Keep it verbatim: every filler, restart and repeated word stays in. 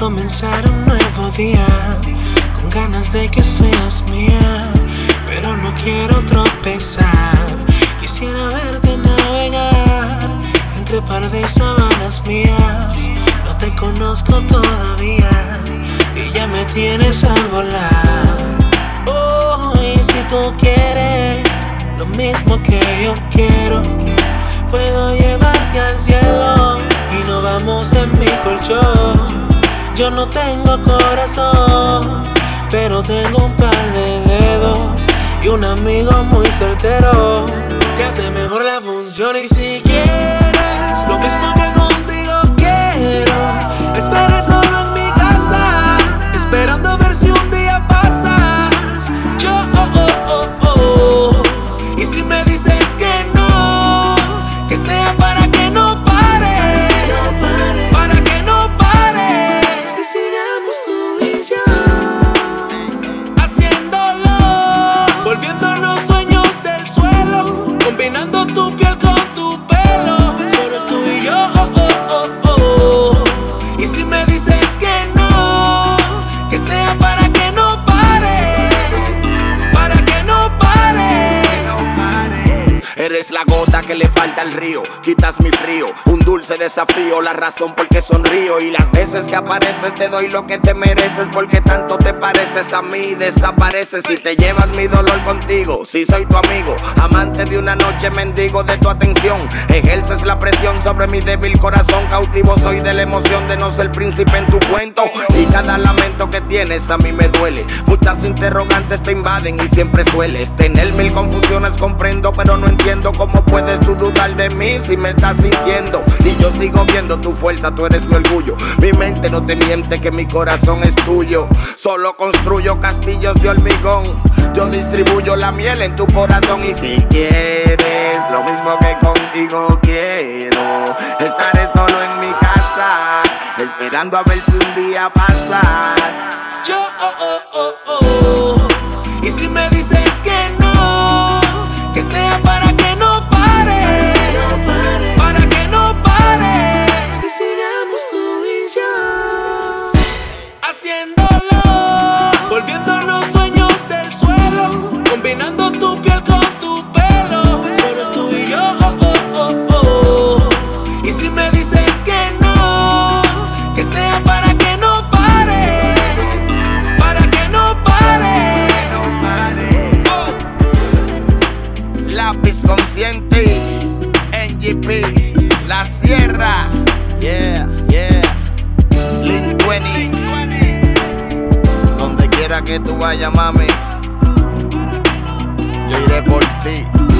comenzar un nuevo día, con ganas de que seas mía, pero no quiero tropezar. Quisiera verte navegar entre par de sábanas mías. No te conozco todavía y ya me tienes al volar. Oh, y si tú quieres lo mismo que yo quiero, puedo llevarte al cielo y nos vamos en mi colchón. Yo no tengo corazón, pero tengo un par de dedos y un amigo muy certero que hace mejor la función. Y si quieres lo mismo que contigo quiero, estaré solo en mi casa, esperando a ver si un día pasas. Yo, oh, oh, oh, oh. Y si me dices que no, que sea para que no pare, para que no pare, que sigamos tú y yo haciéndolo, volviéndonos dueños del suelo, combinando tu piel con tu pelo, solo tú y yo, oh, oh, oh, oh. Y si me dices que no, que sea para que no pare, para que no pare. Eres la gota que le falta al río, quitas mi frío, un dulce desafío, la razón por qué sonrío. Y las veces que apareces te doy lo que te mereces, porque tanto te pareces a mí, desapareces y te llevas mi dolor contigo. Si soy tu amigo, amante de una noche, mendigo de tu atención, ejerces la presión sobre mi débil corazón, cautivo soy de la emoción de no ser príncipe en tu cuento. Y cada lamento que tienes a mí me duele, muchas interrogantes te invaden y siempre sueles tener mil confusiones, comprendo pero no entiendo cómo puedes tú dudar de mí si me estás sintiendo. Y yo sigo viendo tu fuerza, tú eres mi orgullo, mi mente no te miente que mi corazón es tuyo. Solo construyo castillos de hormigón, yo distribuyo la miel en tu corazón. Y si quieres lo mismo que contigo quiero, estaré solo en mi casa, esperando a ver si un día pasas. Yo, oh, oh, oh, oh. Y si me dices que no, que sea para que no pare, para que no pare, que sigamos tú y yo haciéndolo, volviéndonos dueños del suelo, combinando tu piel con tu pelo, solo tú y yo, oh, oh, oh, oh. Y si me dices que no, que sea para que no pare, para que no pare, oh. Lápiz consciente, N G P, La Sierra, yeah, yeah, Link veinte. Donde quiera que tú vayas, mami, yo iré por ti.